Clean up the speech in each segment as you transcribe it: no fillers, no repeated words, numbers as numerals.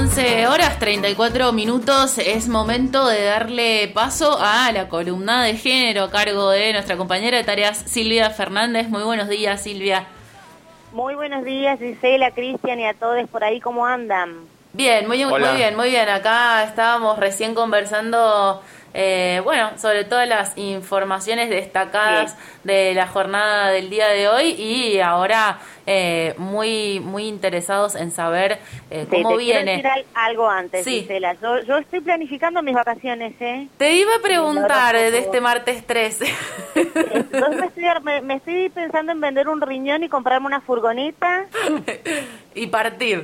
11 horas 34 minutos, es momento de darle paso a la columna de género a cargo de nuestra compañera de tareas Silvia Fernández. Muy buenos días, Silvia. Muy buenos días, Gisela, Cristian y a todos por ahí, ¿cómo andan? Bien, muy bien, muy bien. Acá estábamos recién conversando, sobre todas las informaciones destacadas de la jornada del día de hoy y ahora muy interesados en saber cómo viene. Quiero decir algo antes, Gisela. Yo estoy planificando mis vacaciones, ¿eh? Te iba a preguntar de este martes 13. Entonces me estoy pensando en vender un riñón y comprarme una furgoneta. Y partir.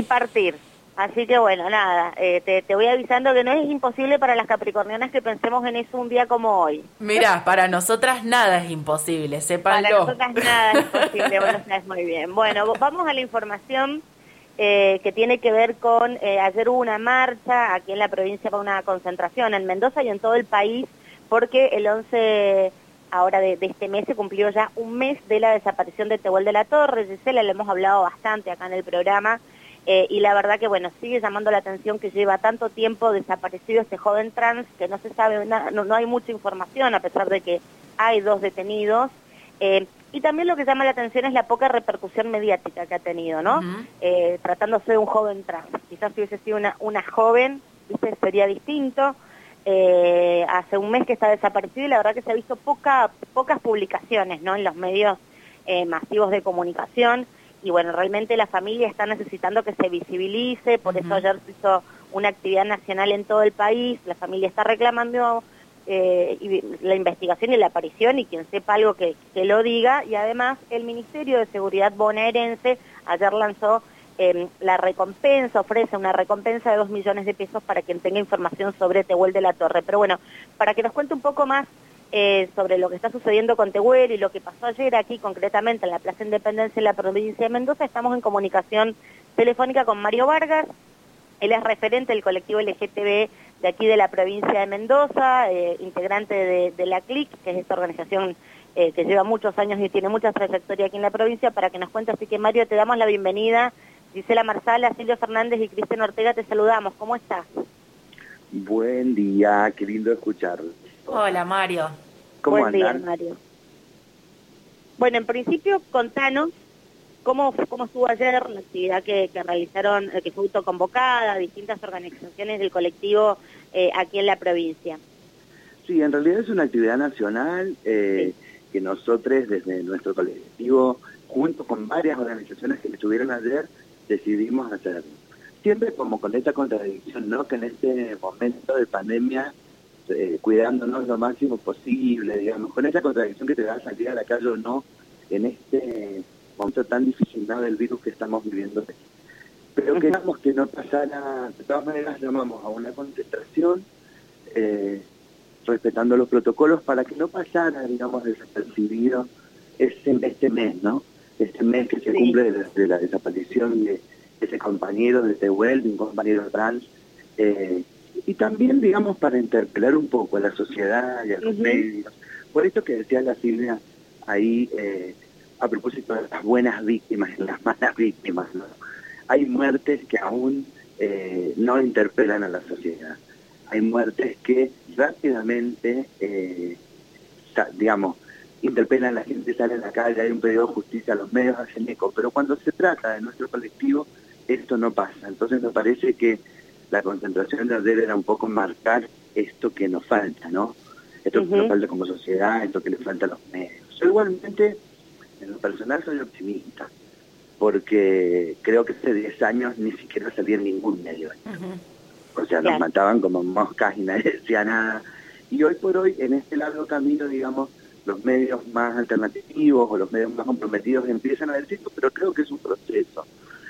Así que bueno, nada, te voy avisando que no es imposible para las capricornianas que pensemos en eso un día como hoy. Mirá, para nosotras nada es imposible, sépanlo. Para nosotras nada es imposible, vos lo sabés muy bien. Bueno, vamos a la información que tiene que ver con, ayer hubo una marcha aquí en la provincia para una concentración en Mendoza y en todo el país, porque el 11 ahora de este mes se cumplió ya un mes de la desaparición de Tehuel de la Torre. Gisela, le hemos hablado bastante acá en el programa. Y la verdad que, bueno, sigue llamando la atención que lleva tanto tiempo desaparecido este joven trans, que no se sabe, no hay mucha información, a pesar de que hay 2 detenidos. Y también lo que llama la atención es la poca repercusión mediática que ha tenido, ¿no? Tratándose de un joven trans. Quizás si hubiese sido una joven, ¿viste? Sería distinto. Hace un mes que está desaparecido y la verdad que se ha visto pocas publicaciones, ¿no? En los medios masivos de comunicación. Y bueno, realmente la familia está necesitando que se visibilice, por eso ayer se hizo una actividad nacional en todo el país, la familia está reclamando la investigación y la aparición, y quien sepa algo que lo diga, y además el Ministerio de Seguridad bonaerense ayer lanzó la recompensa, ofrece una recompensa de 2 millones de pesos para quien tenga información sobre Tehuel de la Torre. Pero bueno, para que nos cuente un poco más sobre lo que está sucediendo con Tehuel y lo que pasó ayer aquí concretamente en la Plaza Independencia en la provincia de Mendoza, estamos en comunicación telefónica con Mario Vargas. Él es referente del colectivo LGTB de aquí de la provincia de Mendoza, integrante de la CLIC, que es esta organización que lleva muchos años y tiene mucha trayectoria aquí en la provincia, para que nos cuente. Así que Mario, te damos la bienvenida. Gisela Marsala, Silvia Fernández y Cristian Ortega, te saludamos. ¿Cómo estás? Buen día, qué lindo escucharlo. Hola, Mario. ¿Cómo andan? Buen día, Mario. Bueno, en principio, contanos cómo estuvo ayer la actividad que realizaron, que fue autoconvocada, distintas organizaciones del colectivo aquí en la provincia. Sí, en realidad es una actividad nacional que nosotros desde nuestro colectivo, junto con varias organizaciones que estuvieron ayer, decidimos hacer. Siempre como con esta contradicción, ¿no? Que en este momento de pandemia, cuidándonos lo máximo posible, digamos, con esa contradicción que te da salir a la calle o no, en este momento tan difícil, ¿no? Del virus que estamos viviendo. Pero queríamos que no pasara, de todas maneras llamamos a una concentración, respetando los protocolos, para que no pasara, digamos, desapercibido este mes, ¿no? Este mes que se cumple de la desaparición de ese compañero de Tehuel, de un compañero trans, y también, digamos, para interpelar un poco a la sociedad y a los medios. Por esto que decía la Silvia ahí, a propósito de las buenas víctimas y las malas víctimas, ¿no? Hay muertes que aún no interpelan a la sociedad. Hay muertes que rápidamente, digamos, interpelan a la gente, sale a la calle, hay un pedido de justicia, los medios hacen eco, pero cuando se trata de nuestro colectivo, esto no pasa. Entonces me parece que la concentración de ayer era un poco marcar esto que nos falta, ¿no? Esto que nos falta como sociedad, esto que le falta a los medios. Yo igualmente, en lo personal, soy optimista, porque creo que hace 10 años ni siquiera salía en ningún medio. O sea, nos mataban como moscas y nadie decía nada. Y hoy por hoy, en este largo camino, digamos, los medios más alternativos o los medios más comprometidos empiezan a decirlo, pero creo que es un proceso.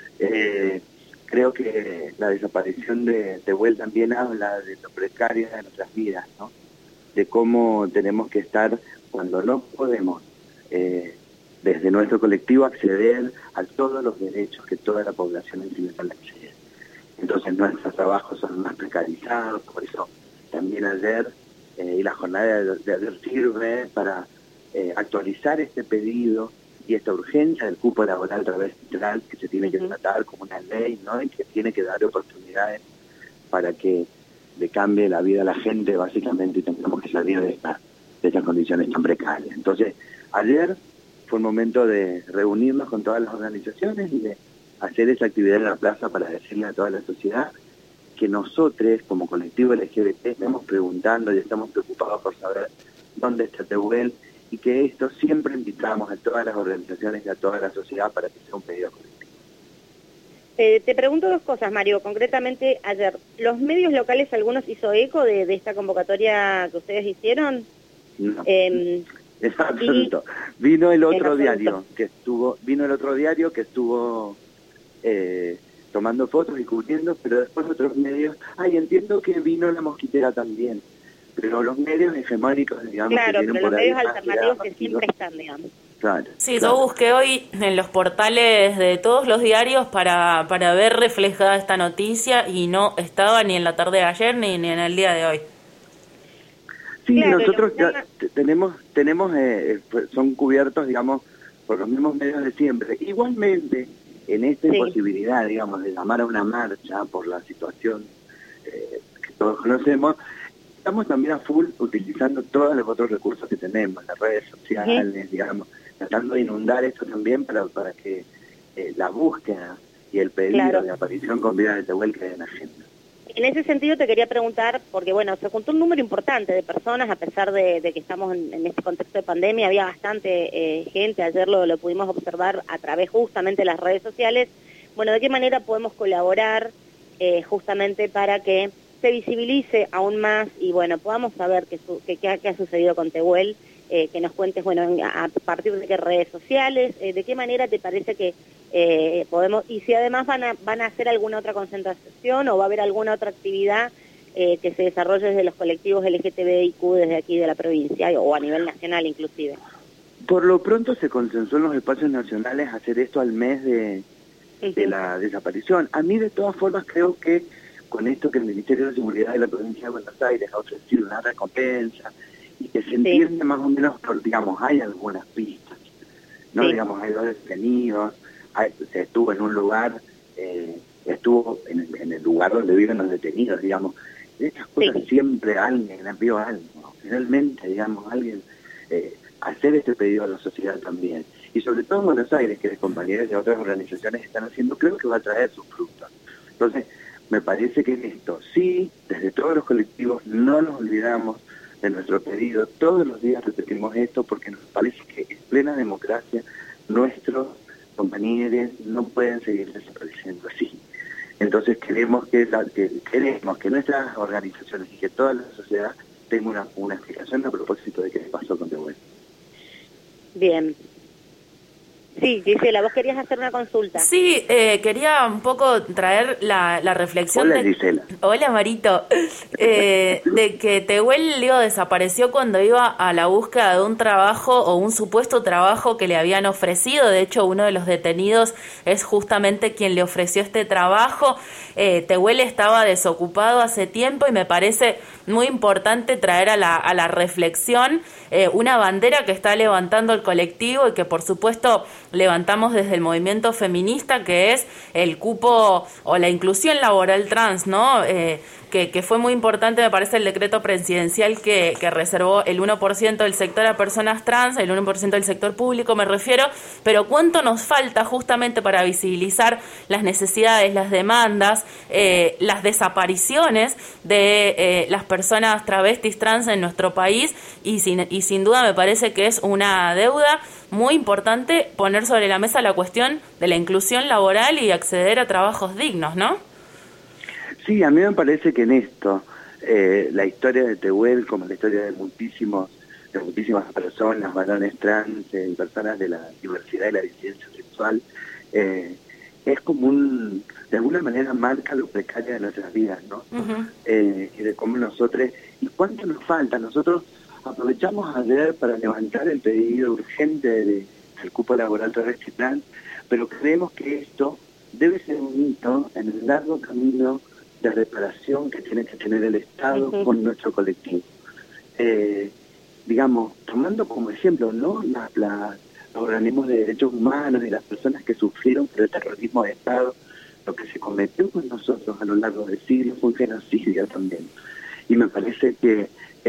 Creo que la desaparición de Tehuel también habla de lo precaria de nuestras vidas, ¿no? De cómo tenemos que estar cuando no podemos, desde nuestro colectivo, acceder a todos los derechos que toda la población occidental accede. Entonces nuestros trabajos son más precarizados, por eso también ayer, y la jornada de ayer sirve para actualizar este pedido y esta urgencia del cupo laboral travesti trans que se tiene que tratar como una ley, ¿no? Y que tiene que dar oportunidades para que le cambie la vida a la gente, básicamente, y tengamos que salir de estas condiciones tan precarias. Entonces, ayer fue un momento de reunirnos con todas las organizaciones y de hacer esa actividad en la plaza para decirle a toda la sociedad que nosotros, como colectivo LGBT, estamos preguntando y estamos preocupados por saber dónde está Tehuel, y que esto siempre invitamos a todas las organizaciones y a toda la sociedad para que sea un pedido colectivo. Te pregunto dos cosas, Mario. Concretamente, ayer, ¿los medios locales algunos hizo eco de esta convocatoria que ustedes hicieron? No. Es absoluto. Vino el otro diario que estuvo tomando fotos y cubriendo, pero después otros medios, entiendo que vino La Mosquitera también, pero los medios hegemónicos, digamos, claro, que tienen pero por los ahí medios alternativos que siempre están, digamos. Claro, sí, claro. Yo busqué hoy en los portales de todos los diarios para ver reflejada esta noticia y no estaba ni en la tarde de ayer ni en el día de hoy. Sí, claro, nosotros ya tenemos son cubiertos, digamos, por los mismos medios de siempre. Igualmente, en esta imposibilidad, digamos, de llamar a una marcha por la situación que todos conocemos, estamos también a full utilizando todos los otros recursos que tenemos, las redes sociales, digamos, tratando de inundar esto también para que la búsqueda y el pedido de aparición con vida de Tehuel quede en la agenda. En ese sentido te quería preguntar, porque bueno, se juntó un número importante de personas, a pesar de que estamos en este contexto de pandemia, había bastante gente, ayer lo pudimos observar a través justamente de las redes sociales. Bueno, ¿de qué manera podemos colaborar justamente para que se visibilice aún más y bueno, podamos saber qué ha sucedido con Tehuel? Que nos cuentes, bueno, a partir de qué redes sociales, de qué manera te parece que podemos, y si además van a hacer alguna otra concentración o va a haber alguna otra actividad que se desarrolle desde los colectivos LGTBIQ desde aquí de la provincia o a nivel nacional inclusive. Por lo pronto se consensuó en los espacios nacionales hacer esto al mes de la desaparición. A mí de todas formas creo que con esto que el Ministerio de Seguridad de la provincia de Buenos Aires ha ofrecido una recompensa y que se entiende más o menos, digamos, hay algunas pistas, ¿no? Digamos, hay 2 detenidos, se estuvo en un lugar, estuvo en el lugar donde viven los detenidos, digamos. De estas cosas siempre alguien vio algo, finalmente, digamos, alguien hacer este pedido a la sociedad también. Y sobre todo en Buenos Aires, que los compañeros de otras organizaciones están haciendo, creo que va a traer sus frutos. Entonces, me parece que en esto, sí, desde todos los colectivos, no nos olvidamos de nuestro pedido. Todos los días repetimos esto porque nos parece que en plena democracia nuestros compañeros no pueden seguir desapareciendo así. Entonces queremos que nuestras organizaciones y que toda la sociedad tenga una explicación a propósito de qué pasó con Tehuel. Bien. Sí, Gisela, vos querías hacer una consulta. Sí, quería un poco traer la reflexión. Hola, Gisela. Hola, Marito. De que Tehuel desapareció cuando iba a la búsqueda de un trabajo o un supuesto trabajo que le habían ofrecido. De hecho, uno de los detenidos es justamente quien le ofreció este trabajo. Tehuel estaba desocupado hace tiempo y me parece muy importante traer a la reflexión una bandera que está levantando el colectivo y que por supuesto levantamos desde el movimiento feminista, que es el cupo o la inclusión laboral trans, ¿no? Que fue muy importante, me parece, el decreto presidencial que reservó el 1% del sector a personas trans, el 1% del sector público me refiero, pero cuánto nos falta justamente para visibilizar las necesidades, las demandas, las desapariciones de las personas travestis trans en nuestro país y sin duda me parece que es una deuda muy importante poner sobre la mesa la cuestión de la inclusión laboral y acceder a trabajos dignos, ¿no? Sí, a mí me parece que en esto, la historia de Tehuel, como la historia de muchísimas personas, varones trans, personas de la diversidad y la disidencia sexual, es como de alguna manera marca lo precario de nuestras vidas, ¿no? Y de cómo nosotros, y cuánto nos falta. Nosotros aprovechamos ayer para levantar el pedido urgente del cupo laboral travesti trans, pero creemos que esto debe ser un hito en el largo camino de reparación que tiene que tener el Estado con nuestro colectivo. Digamos, tomando como ejemplo, ¿no? los organismos de derechos humanos y las personas que sufrieron por el terrorismo de Estado. Lo que se cometió con nosotros a lo largo del siglo fue un genocidio también. Y me parece que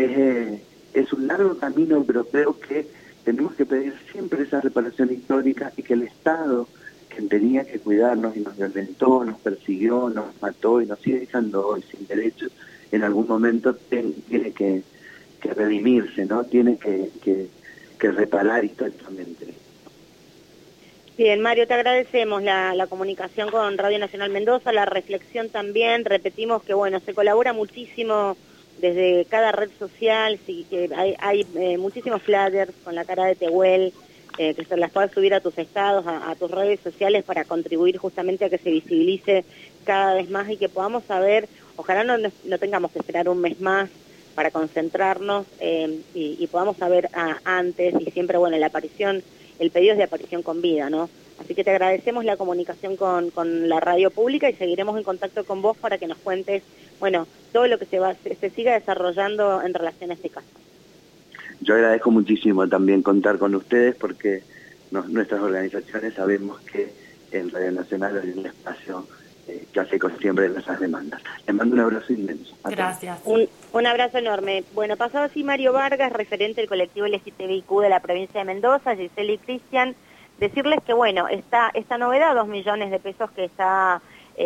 es un largo camino, pero creo que tenemos que pedir siempre esa reparación histórica y que el Estado, que tenía que cuidarnos y nos violentó, nos persiguió, nos mató y nos sigue dejando hoy sin derechos, en algún momento tiene que redimirse, ¿no? Tiene que reparar históricamente. Bien, Mario, te agradecemos la comunicación con Radio Nacional Mendoza, la reflexión también. Repetimos que, bueno, se colabora muchísimo desde cada red social, sí, que hay muchísimos flyers con la cara de Tehuel, que se las puedas subir a tus estados, a tus redes sociales para contribuir justamente a que se visibilice cada vez más y que podamos saber, ojalá no tengamos que esperar un mes más para concentrarnos y podamos saber antes y siempre, bueno, el pedido es de aparición con vida, ¿no? Así que te agradecemos la comunicación con la radio pública y seguiremos en contacto con vos para que nos cuentes, bueno, todo lo que se siga desarrollando en relación a este caso. Yo agradezco muchísimo también contar con ustedes porque nuestras organizaciones sabemos que en Radio Nacional hay un espacio que hace con siempre nuestras demandas. Les mando un abrazo inmenso. Gracias. Un abrazo enorme. Bueno, pasado así Mario Vargas, referente del colectivo LGTBIQ de la provincia de Mendoza, Giselle y Cristian, decirles que, bueno, esta novedad, 2 millones de pesos que está,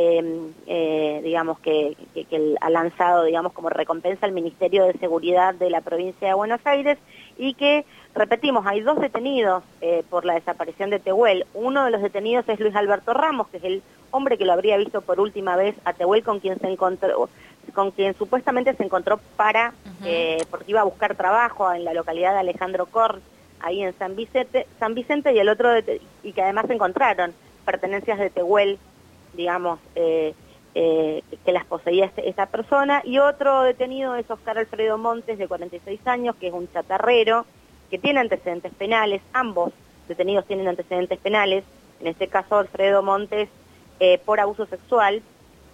digamos, que ha lanzado, digamos, como recompensa al Ministerio de Seguridad de la provincia de Buenos Aires, y que, repetimos, hay 2 detenidos por la desaparición de Tehuel. Uno de los detenidos es Luis Alberto Ramos, que es el hombre que lo habría visto por última vez a Tehuel, con quien supuestamente se encontró porque iba a buscar trabajo en la localidad de Alejandro Korn, ahí en San Vicente, y el otro, y que además se encontraron pertenencias de Tehuel, digamos, que las poseía esta persona. Y otro detenido es Oscar Alfredo Montes, de 46 años, que es un chatarrero, que tiene antecedentes penales. Ambos detenidos tienen antecedentes penales, en este caso Alfredo Montes por abuso sexual,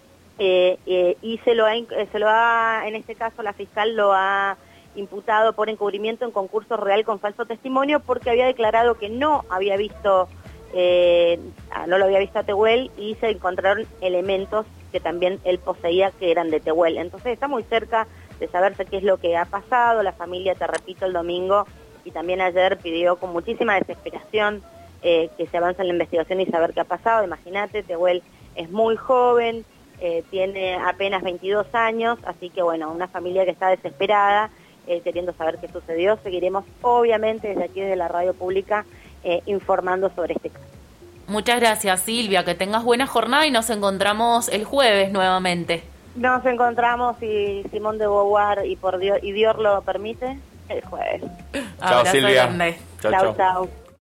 y en este caso la fiscal lo ha imputado por encubrimiento en concurso real con falso testimonio, porque había declarado que no lo había visto a Tehuel, y se encontraron elementos que también él poseía que eran de Tehuel. Entonces está muy cerca de saberse qué es lo que ha pasado. La familia, te repito, el domingo y también ayer pidió con muchísima desesperación que se avance en la investigación y saber qué ha pasado. Imagínate, Tehuel es muy joven, tiene apenas 22 años, así que bueno, una familia que está desesperada, queriendo saber qué sucedió. Seguiremos obviamente desde aquí, desde la radio pública, informando sobre este caso. Muchas gracias, Silvia, que tengas buena jornada y nos encontramos el jueves nuevamente. Nos encontramos, si Simón de Beauvoir y Dios lo permite, el jueves. Chao, Silvia. Chao, chao.